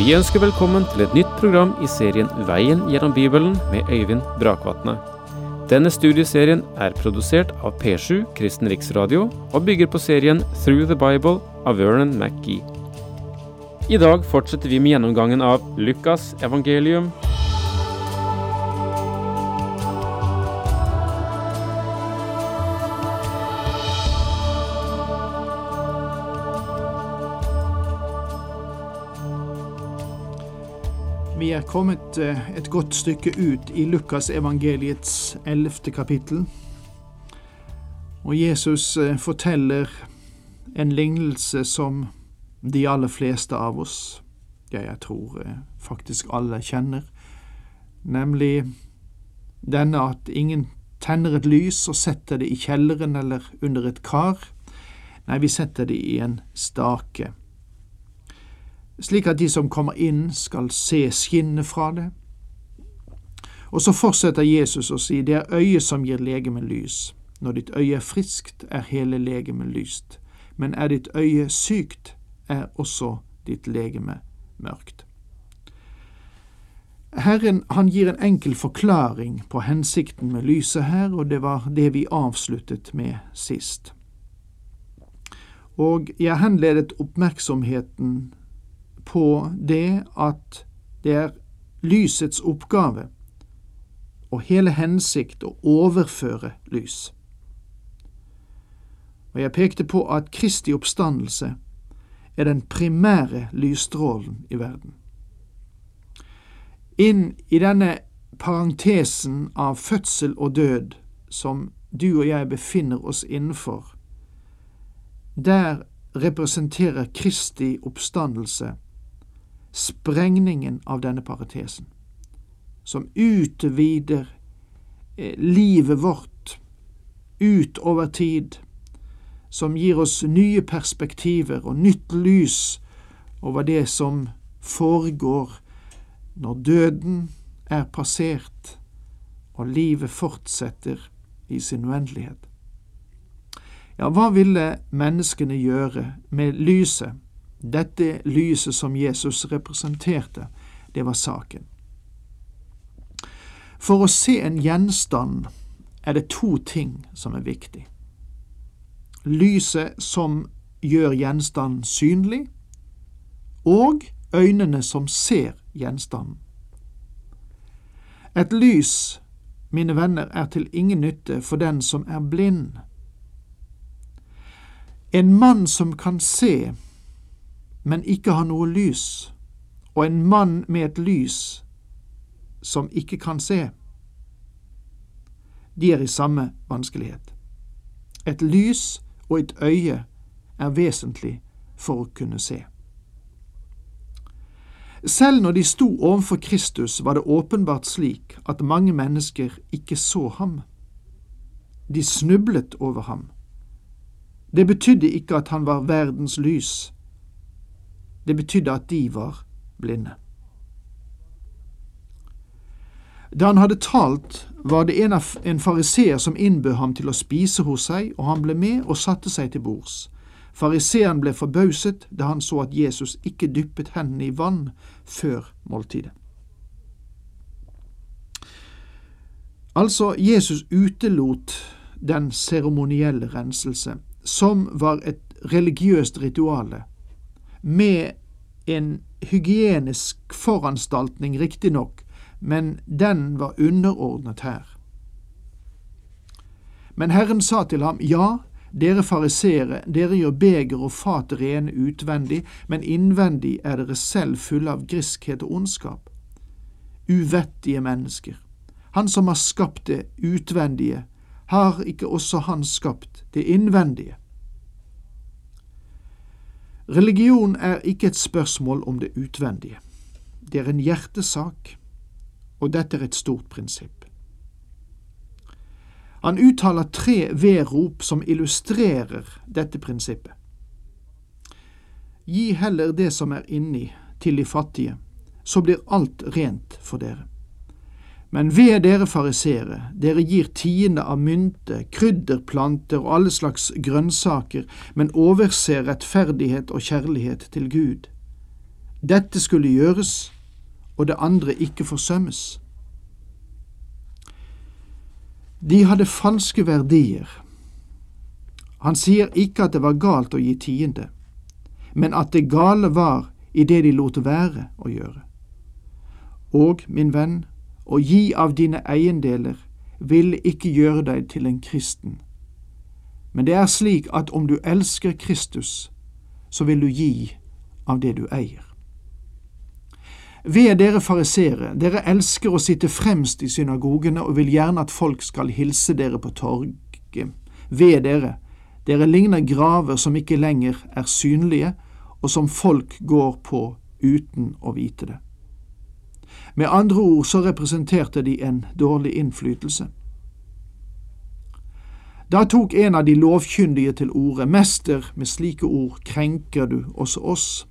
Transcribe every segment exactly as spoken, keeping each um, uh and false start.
Vi ønsker velkommen til et nytt program i serien Veien gjennom Bibelen med Øyvind Brakvatne. Denne studieserien er produsert av P sju Kristen Riksradio og bygger på serien Through the Bible av Vernon McGee. I dag fortsetter vi med gjennomgangen av Lukas evangelium. Vi er kommet et godt stykke ut i Lukas evangeliets ellevte kapittel, og Jesus forteller en lignelse som de aller fleste av oss, ja, jeg tror faktisk alle kjenner, nemlig denne at ingen tenner et lys og setter det i kjelleren eller under et kar. Nei, vi setter det i en stake, slik at de som kommer inn skal se skinnet fra det. Og så fortsetter Jesus å si, det er øyet som gir legemet lys. Når ditt øye er friskt, er hele legemet lyst. Men er ditt øye sykt, er også ditt legeme mørkt. Herren, han gir en enkel forklaring på hensikten med lyset her, og det var det vi avsluttet med sist. Og jeg henledet oppmerksomheten på det at det er lysets oppgave og hele hensikt å overføre lys. Og jeg pekte på at Kristi oppstandelse er den primære lysstrålen i verden. Inn i denne parentesen av fødsel og død som du og jeg befinner oss innenfor, der representerer Kristi oppstandelse sprengningen av denne parentesen, som utvider eh, livet vårt ut over tid, som gir oss nye perspektiver og nytt lys over det som foregår når døden er passert og livet fortsetter i sin uendelighet. Ja, hva ville menneskene gjøre med lyset? Dette lyset som Jesus representerte, det var saken. For å se en gjenstand er det to ting som er viktig. Lyset som gjør gjenstanden synlig, og øynene som ser gjenstanden. Et lys, mine venner, er til ingen nytte for den som er blind. En mann som kan se, men ikke har noe lys, og en mann med et lys som ikke kan se, de er i samme vanskelighet. Et lys og et øye er vesentlig for å kunne se. Selv når de sto overfor Kristus, var det åpenbart slik at mange mennesker ikke så ham. De snublet over ham. Det betydde ikke at han var verdens lys. Det betydde at de var blinde. Da han hadde talt, var det en, av, en fariseer som innbød ham til å spise hos seg, og han ble med og satte seg til bords. Fariseeren ble forbauset da han så at Jesus ikke dyppet hendene i vann før måltidet. Altså, Jesus utelot den seremonielle renselse, som var et religiøst rituale, med en hygienisk foranstaltning riktig nok, men den var underordnet her. Men Herren sa til ham, ja, dere farisere, dere gjør beger og fat rene utvendig, men innvendig er dere selv fulle av griskhet og ondskap. Uvettige mennesker. Han som har skapt det utvendige, har ikke også han skapt det innvendige. Religion er ikke et spørsmål om det utvendige. Det er en hjertesak, og dette er et stort prinsipp. Han uttaler tre vedrop som illustrerer dette prinsippet. Gi heller det som er inni til de fattige, så blir alt rent for dere. Men ved dere farisere, dere gir tiende av mynte, krydderplanter og alle slags grønnsaker, men overser rettferdighet og kjærlighet til Gud. Dette skulle gjøres, og det andre ikke forsømmes. De hadde falske verdier. Han sier ikke at det var galt å gi tiende, men at det gale var i det de lot være å gjøre. Og, min venn, å gi av dine eiendeler vil ikke gjøre deg til en kristen. Men det er slik at om du elsker Kristus, så vil du gi av det du eier. Ved dere farisere, dere elsker å sitte fremst i synagogene og vil gjerne at folk skal hilse dere på torget. Ved dere, dere ligner graver som ikke lenger er synlige, og som folk går på uten å vite det. Med andre ord så representerte de en dårlig innflytelse. Da tok en av de lovkyndige til orde: Mester, med slike ord krenker du også oss.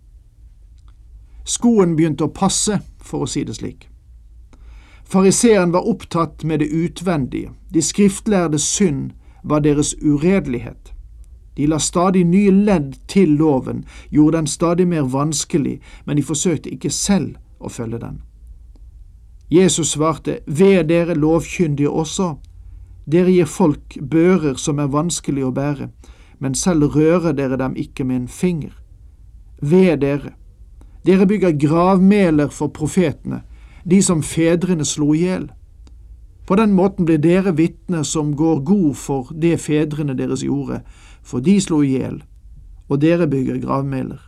Skoen begynte å passe, for å si det slik. Fariseeren var opptatt med det utvendige. De skriftlærdes synd var deres uredelighet. De la stadig nye ledd til loven, gjorde den stadig mer vanskelig, men de forsøkte ikke selv å følge den. Jesus svarte: Ved dere lovkyndige også. Dere gir folk bører som er vanskelig å bære, men selv rører dere dem ikke med en finger. Ved dere. Dere bygger gravmeler for profetene, de som fedrene slo ihjel. På den måten blir dere vitner som går god for det fedrene deres gjorde, for de slo ihjel, og dere bygger gravmeler.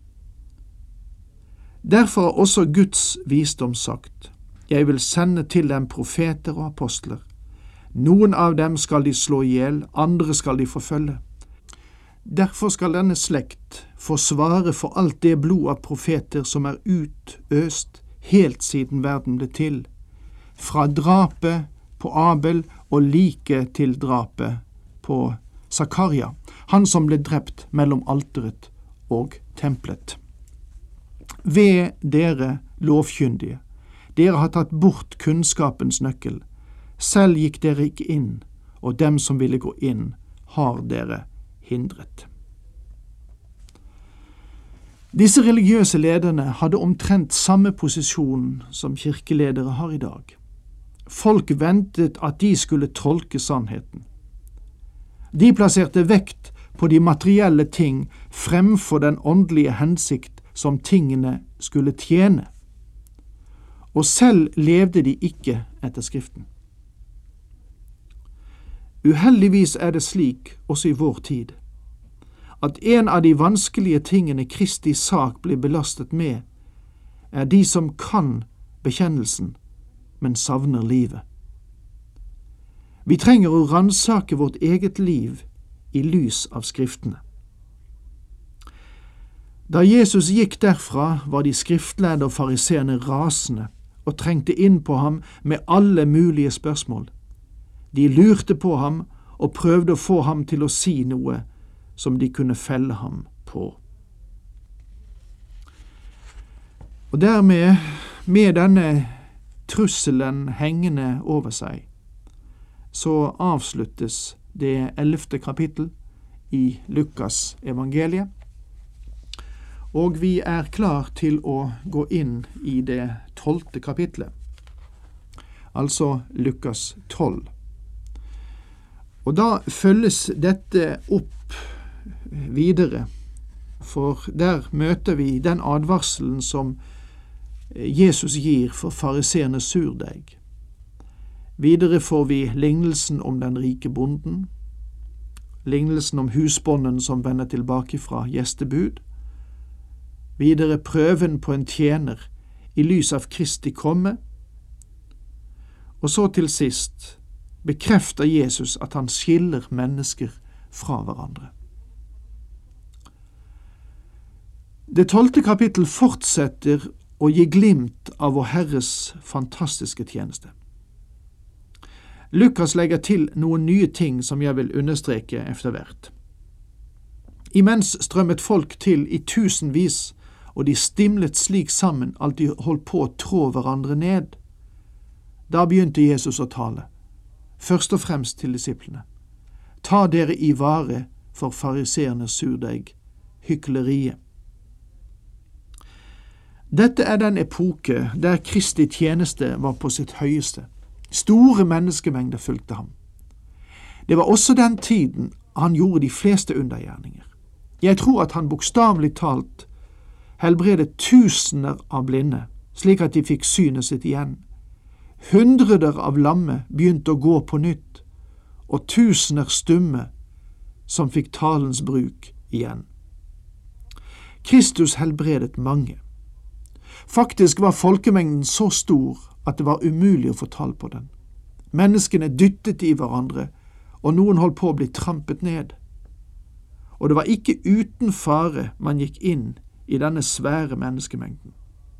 Derfor har også Guds visdom sagt: Jeg vil sende til dem profeter og apostler. Noen av dem skal de slå ihjel, andre skal de forfølge. Derfor skal denne slekt få svare for alt det blod av profeter som er utøst helt siden verden ble til, fra drapet på Abel og like til drapet på Zakaria, han som ble drept mellom alteret og tempelet. Ved dere lovkyndige, dere har tatt bort kunnskapens nøkkel. Selv gikk dere ikke inn, og dem som ville gå inn, har dere hindret. Disse religiøse lederne hadde omtrent samme posisjon som kirkeledere har i dag. Folk ventet at de skulle tolke sannheten. De plasserte vekt på de materielle ting fremfor den åndelige hensikt som tingene skulle tjene. Og selv levde de ikke etter Skriften. Uheldigvis er det slik også i vår tid, at en av de vanskelige tingene Kristi sak blir belastet med, er de som kan bekjennelsen, men savner livet. Vi trenger å ransake vårt eget liv i lys av Skriftene. Da Jesus gikk derfra, var de skriftlærde og fariseerne rasende og trengte inn på ham med alle mulige spørsmål. De lurte på ham og prøvde å få ham til å si noe som de kunne felle ham på. Og dermed, med denne trusselen hengende over seg, så avsluttes det ellevte kapittel i Lukas evangeliet, og vi er klar til å gå inn i det tolvte kapitlet, altså Lukas tolv. Og da følges dette opp videre, for der møter vi den advarselen som Jesus gir for fariseernes surdeig. Videre får vi lignelsen om den rike bonden, lignelsen om husbonden som vender tilbake fra gjestebud, videre prøven på en tjener i lys av Kristi komme, og så til sist bekrefter Jesus at han skiller mennesker fra hverandre. Det tolvte kapittel fortsetter å gi glimt av vår Herres fantastiske tjeneste. Lukas legger til noen nye ting som jeg vil understreke efter hvert. Imens strømmet folk til i tusenvis, og de stimlet slik sammen at de holdt på å trå hverandre ned. Da begynte Jesus å tale, først og fremst til disiplene. Ta dere i vare for fariseernes surdeig, hykleriet. Dette er den epoke der Kristi tjeneste var på sitt høyeste. Store menneskemengder fulgte ham. Det var også den tiden han gjorde de fleste undergjerninger. Jeg tror at han bokstavelig talt helbredet tusener av blinde, slik at de fikk synet sitt igjen. Hundreder av lamme begynte å gå på nytt, og tusener stumme som fikk talens bruk igjen. Kristus helbredet mange. Faktisk var folkemengden så stor at det var umulig å få tall på den. Menneskene dyttet i hverandre, og noen holdt på å bli trampet ned. Og det var ikke uten fare man gikk inn i denne svære menneskemengden.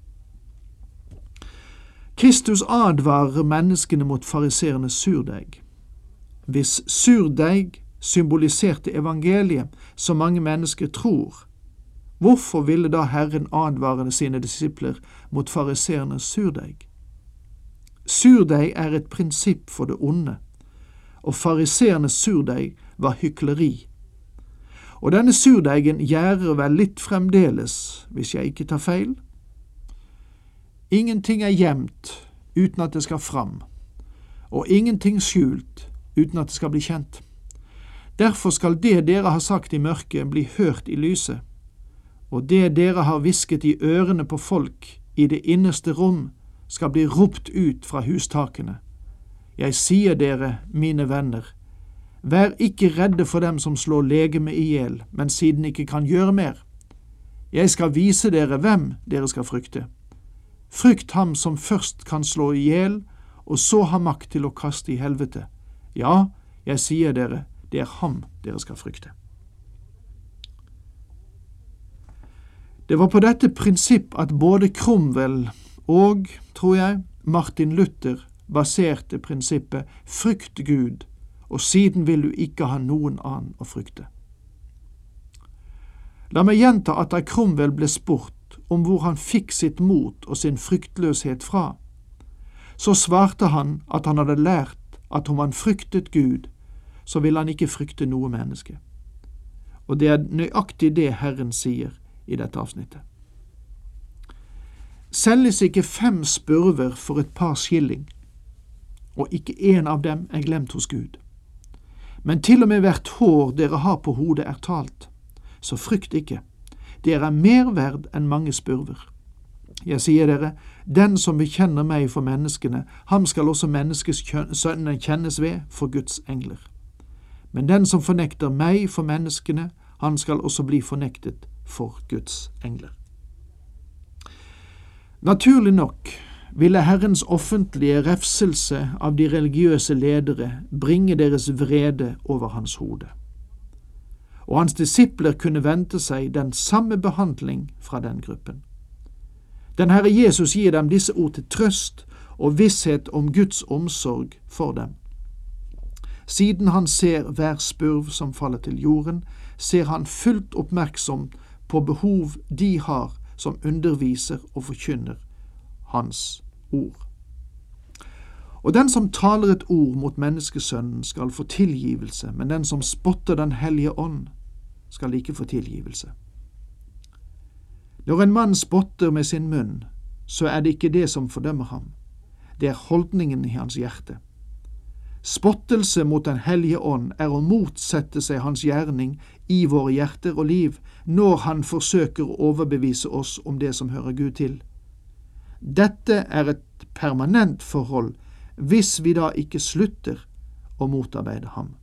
Kristus advarer menneskene mot fariseernes surdeig. Hvis surdeig symboliserte evangeliet som mange mennesker tror, hvorfor ville da Herren advare sine disipler mot fariseernes surdeig? Surdeig er et prinsipp for det onde, og fariseernes surdeig var hykleri. Og denne surdeigen gjærer vel litt fremdeles, hvis jeg ikke tar feil. Ingenting er gjemt uten at det skal fram, og ingenting skjult uten at det skal bli kjent. Derfor skal det dere har sagt i mørket bli hørt i lyset, og det dere har hvisket i ørene på folk i det innerste rom skal bli ropt ut fra hustakene. Jeg sier dere, mine venner, vær ikke redde for dem som slår legeme i hjel, men siden ikke kan gjøre mer. Jeg skal vise dere hvem dere skal frykte. Frykt ham som først kan slå i hjel, og så har makt til å kaste i helvete. Ja, jeg sier dere, det er ham dere skal frykte. Det var på dette prinsipp at både Cromwell og, tror jeg, Martin Luther baserte prinsippet frykt Gud, og siden vil du ikke ha noen annen å frykte. La meg gjenta at da Cromwell ble spurt om hvor han fikk sitt mot og sin fryktløshet fra, så svarte han at han hadde lært at om han fryktet Gud, så ville han ikke frykte noe menneske. Og det er nøyaktig det Herren sier i dette avsnittet. Selges ikke fem spurver for et par skilling, og ikke en av dem er glemt hos Gud. Men til og med hvert hår dere har på hodet er talt, så frykt ikke. Dere er mer verd enn mange spurver. Jeg sier dere, den som bekjenner meg for menneskene, ham skal også menneskesønnen kjennes ved for Guds engler. Men den som fornekter meg for menneskene, han skal også bli fornektet for Guds engler. Naturlig nok ville Herrens offentlige refselse av de religiøse ledere bringe deres vrede over hans hode. Og hans disipler kunne vente seg den samme behandling fra den gruppen. Den Herre Jesus gir dem disse ord til trøst og visshet om Guds omsorg for dem. Siden han ser hver spurv som faller til jorden, ser han fullt oppmerksom på behov de har som underviser og forkynner hans ord. Og den som taler et ord mot menneskesønnen skal få tilgivelse, men den som spotter den hellige ånd skal ikke få tilgivelse. Når en mann spotter med sin munn, så er det ikke det som fordømmer ham. Det er holdningen i hans hjerte. Spottelse mot den hellige ånd er å motsette seg hans gjerning i våre hjerter og liv når han forsøker å overbevise oss om det som hører Gud til. Dette er et permanent forhold hvis vi da ikke slutter å motarbeide ham.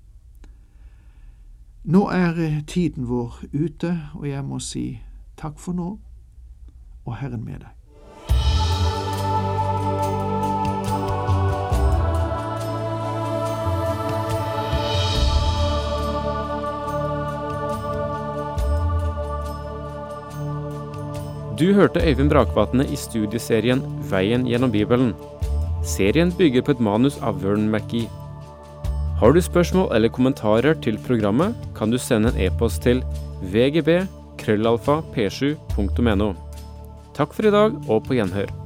Nå er tiden vår ute, og jeg må si takk for nå, og Herren med deg. Du hørte Øyvind Brakvatne i studieserien Veien gjennom Bibelen. Serien bygger på et manus av Vern McGee. Har du spørsmål eller kommentarer til programmet, kan du sende en e-post til v g b krøllalfa p sju punktum n o. Takk for i dag, og på gjenhør.